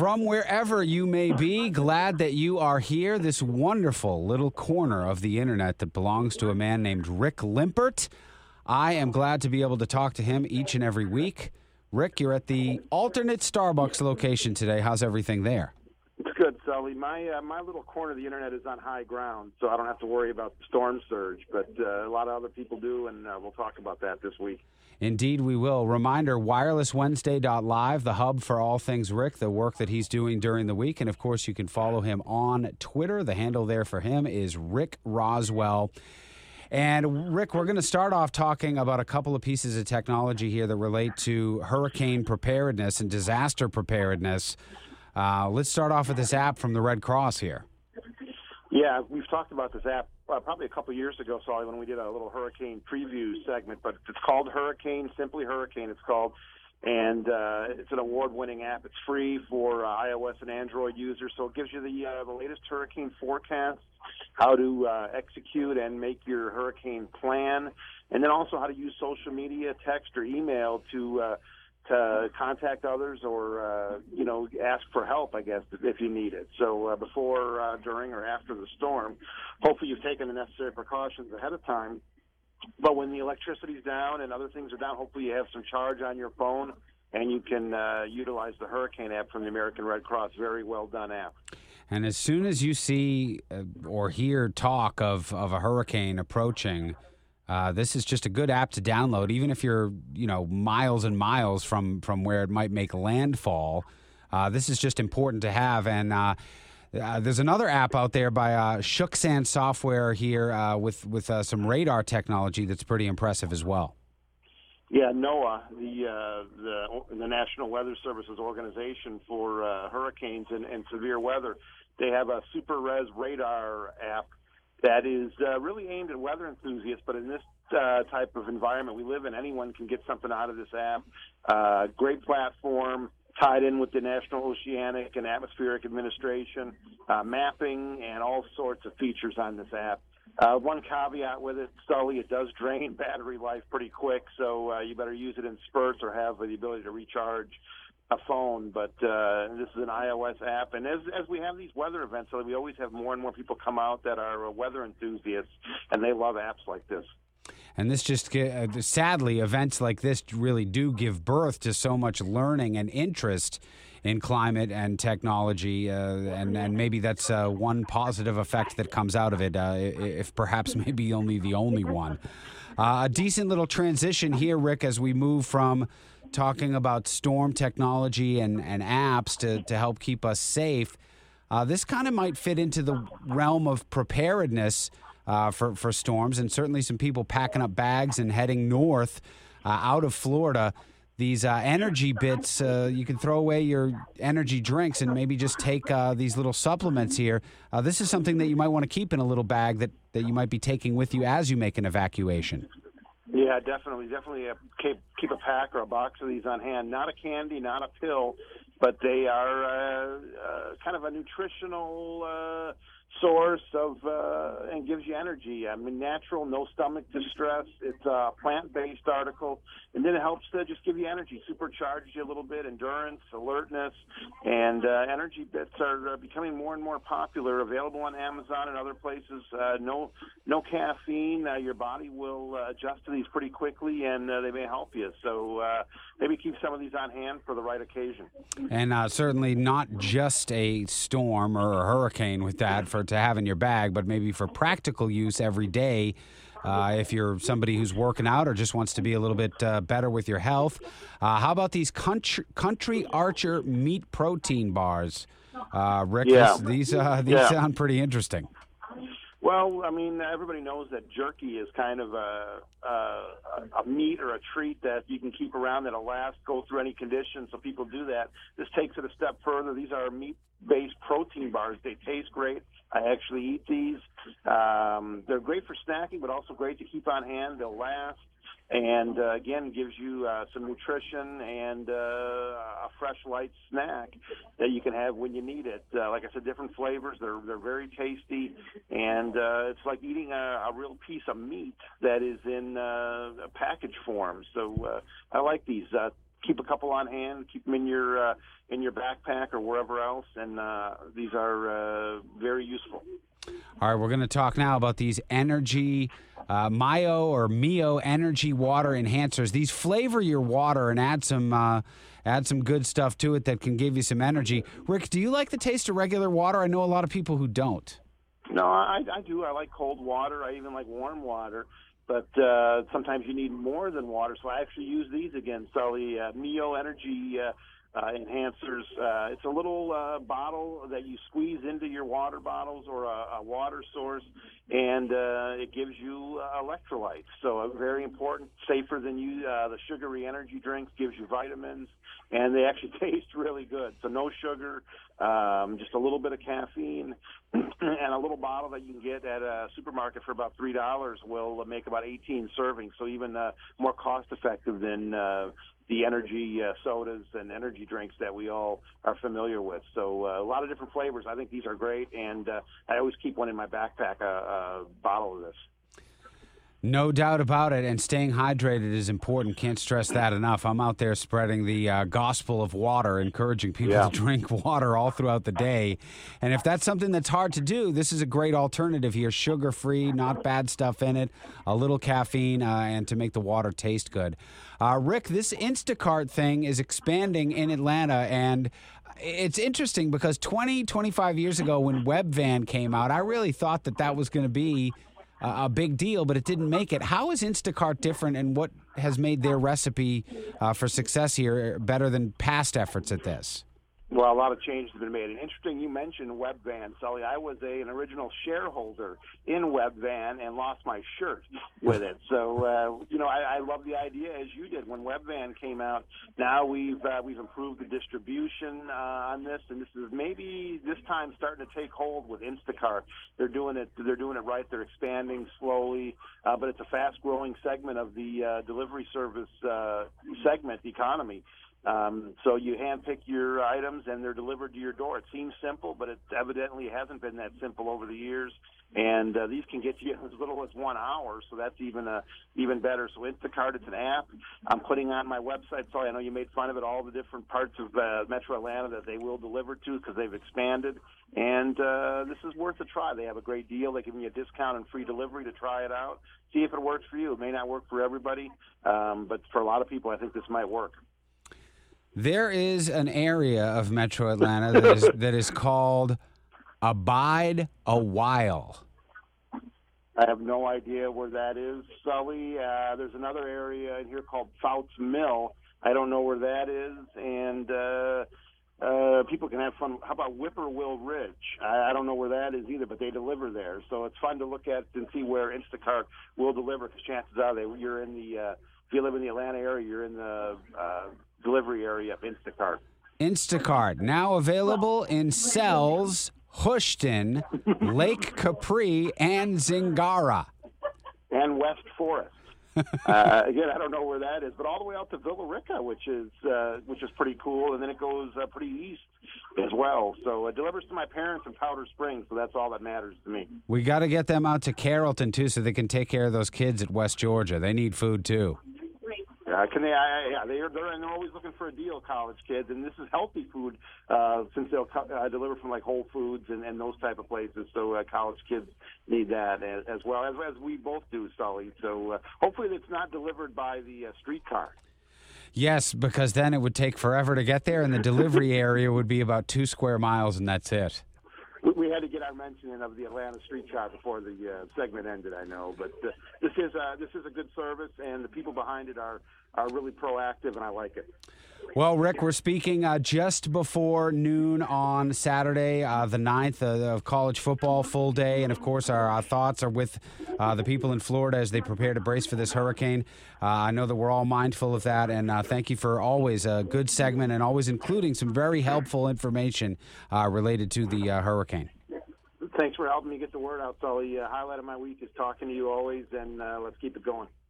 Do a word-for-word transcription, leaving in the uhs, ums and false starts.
From wherever you may be, glad that you are here. This wonderful little corner of the internet that belongs to a man named Rick Limpert. I am glad to be able to talk to him each and every week. Rick, you're at the alternate Starbucks location today. How's everything there? It's good, Sully. My uh, my little corner of the internet is on high ground, so I don't have to worry about the storm surge, but uh, a lot of other people do, and uh, we'll talk about that this week. Indeed, we will. Reminder, wireless wednesday dot live, the hub for all things Rick, the work that he's doing during the week. And, of course, you can follow him on Twitter. The handle there for him is Rick Roswell. And, Rick, we're going to start off talking about a couple of pieces of technology here that relate to hurricane preparedness and disaster preparedness. Uh, let's start off with this app from the Red Cross here. Yeah, we've talked about this app uh, probably a couple years ago, Solly, when we did a little hurricane preview segment. But it's called Hurricane, simply Hurricane it's called. And uh, it's an award-winning app. It's free for uh, iOS and Android users, so it gives you the, uh, the latest hurricane forecasts, how to uh, execute and make your hurricane plan, and then also how to use social media, text, or email to uh, to contact others or, uh, you know, ask for help, I guess, if you need it. So uh, before, uh, during, or after the storm, hopefully you've taken the necessary precautions ahead of time. But when the electricity's down and other things are down, hopefully you have some charge on your phone and you can uh, utilize the Hurricane app from the American Red Cross. Very well done app. And as soon as you see uh, or hear talk of, of a hurricane approaching, Uh, this is just a good app to download, even if you're, you know, miles and miles from, from where it might make landfall. Uh, this is just important to have. And uh, uh, there's another app out there by uh, Shooksand Software here uh, with, with uh, some radar technology that's pretty impressive as well. Yeah, NOAA, the uh, the, the National Weather Services organization for uh, hurricanes and, and severe weather, they have a Super Res radar app that is uh, really aimed at weather enthusiasts, but in this uh, type of environment we live in, anyone can get something out of this app. Uh, great platform, tied in with the National Oceanic and Atmospheric Administration, uh, mapping, and all sorts of features on this app. Uh, one caveat with it, Sully, it does drain battery life pretty quick, so uh, you better use it in spurts or have the ability to recharge a phone. But uh, this is an iOS app, and as as we have these weather events, so we always have more and more people come out that are weather enthusiasts, and they love apps like this. And this just, uh, sadly, events like this really do give birth to so much learning and interest in climate and technology, uh, and, and maybe that's uh, one positive effect that comes out of it, uh, if perhaps maybe only the only one. Uh, a decent little transition here, Rick, as we move from talking about storm technology and, and apps to, to help keep us safe. Uh, this kind of might fit into the realm of preparedness uh, for, for storms, and certainly some people packing up bags and heading north uh, out of Florida. These uh, energy bits, uh, you can throw away your energy drinks and maybe just take uh, these little supplements here. Uh, this is something that you might want to keep in a little bag that, that you might be taking with you as you make an evacuation. Yeah, definitely. Definitely uh, keep, keep a pack or a box of these on hand. Not a candy, not a pill, but they are uh, uh, kind of a nutritional uh, source of uh, and gives you energy. I mean, natural, no stomach distress. It's a plant-based article, and then it helps to just give you energy, supercharges you a little bit, endurance, alertness, and uh, energy bits are uh, becoming more and more popular, available on Amazon and other places. Uh, no, no caffeine. Uh, your body will uh, adjust to these pretty quickly, and uh, they may help you. So uh, maybe keep some of these on hand for the right occasion. And uh, certainly not just a storm or a hurricane with that for to have in your bag, but maybe for practical use every day. Uh, if you're somebody who's working out or just wants to be a little bit uh, better with your health. Uh, how about these country, country Archer meat protein bars? Uh, Rick, yeah. this, these, uh, these yeah. sound pretty interesting. Well, I mean, everybody knows that jerky is kind of a, a, a meat or a treat that you can keep around that'll last, go through any conditions, so people do that. This takes it a step further. These are meat-based protein bars. They taste great. I actually eat these. Um, they're great for snacking, but also great to keep on hand. They'll last. And, uh, again, gives you uh, some nutrition and uh, a fresh, light snack that you can have when you need it. Uh, like I said, different flavors. They're they're very tasty, and uh, it's like eating a, a real piece of meat that is in uh, a package form. So uh, I like these. Uh, keep a couple on hand, keep them in your uh, in your backpack or wherever else, and uh, these are uh, very useful. All right, we're going to talk now about these energy, uh, Mio or Mio energy water enhancers. These flavor your water and add some uh, add some good stuff to it that can give you some energy. Rick, do you like the taste of regular water? I know a lot of people who don't. No, I, I do. I like cold water. I even like warm water. But uh, sometimes you need more than water, so I actually use these again, Sully. Uh, Mio Energy uh, uh, Enhancers. Uh, it's a little uh, bottle that you squeeze into your water bottles or a, a water source, and uh, it gives you uh, electrolytes. So uh, very important, safer than you. Uh, the sugary energy drinks gives you vitamins, and they actually taste really good. So no sugar, um, just a little bit of caffeine, and a little bottle that you can get at a supermarket for about three dollars will make about eighteen servings. So even uh, more cost effective than uh, the energy uh, sodas and energy drinks that we all are familiar with. So uh, a lot of different flavors. I think these are great, and uh, I always keep one in my backpack, a, a bottle of this. No doubt about it, and staying hydrated is important. Can't stress that enough. I'm out there spreading the uh, gospel of water, encouraging people Yeah. to drink water all throughout the day. And if that's something that's hard to do, this is a great alternative here. Sugar-free, not bad stuff in it, a little caffeine, uh, and to make the water taste good. Uh, Rick, this Instacart thing is expanding in Atlanta, and it's interesting because twenty, twenty-five years ago when Webvan came out, I really thought that that was going to be a big deal, but it didn't make it. How is Instacart different, and what has made their recipe uh, for success here better than past efforts at this? Well, a lot of changes have been made. And interesting, you mentioned Webvan, Sully. I was a, an original shareholder in Webvan and lost my shirt with it. So, uh, you know, I, I love the idea, as you did, when Webvan came out. Now we've uh, we've improved the distribution uh, on this, and this is maybe this time starting to take hold with Instacart. They're doing it. They're doing it right. They're expanding slowly, uh, but it's a fast-growing segment of the uh, delivery service uh, segment economy. Um, so you handpick your items and they're delivered to your door. It seems simple, but it evidently hasn't been that simple over the years. And uh, these can get you as little as one hour, so that's even uh, even better. So Instacart, it's an app. I'm putting on my website. Sorry, I know you made fun of it, all the different parts of uh, Metro Atlanta that they will deliver to because they've expanded. And uh, this is worth a try. They have a great deal. They're giving you a discount and free delivery to try it out. See if it works for you. It may not work for everybody, um, but for a lot of people, I think this might work. There is an area of Metro Atlanta that is that is called Abide a While. I have no idea where that is, Sully. Uh, there's another area in here called Fouts Mill. I don't know where that is, and uh, uh, people can have fun. How about Whippoorwill Ridge? I, I don't know where that is either, but they deliver there. So it's fun to look at and see where Instacart will deliver, because chances are they, you're in the, uh, if you live in the Atlanta area, you're in the uh, delivery area of Instacart. Instacart, now available in Sells, Houston, Lake Capri, and Zingara. And West Forest. uh, again, I don't know where that is, but all the way out to Villa Rica, which is uh, which is pretty cool, and then it goes uh, pretty east as well. So it delivers to my parents in Powder Springs, so that's all that matters to me. We got to get them out to Carrollton, too, so they can take care of those kids at West Georgia. They need food, too. Uh, can they? I, yeah, they are. They're, they're always looking for a deal, college kids, and this is healthy food uh, since they'll uh, deliver from like Whole Foods and, and those type of places. So uh, college kids need that as, as well as as we both do, Sully. So uh, hopefully it's not delivered by the uh, streetcar. Yes, because then it would take forever to get there, and the delivery area would be about two square miles, and that's it. We, we had to get our mention of the Atlanta streetcar before the uh, segment ended, I know, but uh, this is uh, this is a good service, and the people behind it are are really proactive, and I like it. Well, Rick, we're speaking uh, just before noon on Saturday, uh, the ninth uh, of college football, full day. And, of course, our, our thoughts are with uh, the people in Florida as they prepare to brace for this hurricane. Uh, I know that we're all mindful of that. And uh, thank you for always a good segment and always including some very helpful information uh, related to the uh, hurricane. Thanks for helping me get the word out, Sully. Uh, highlight of my week is talking to you always, and uh, let's keep it going.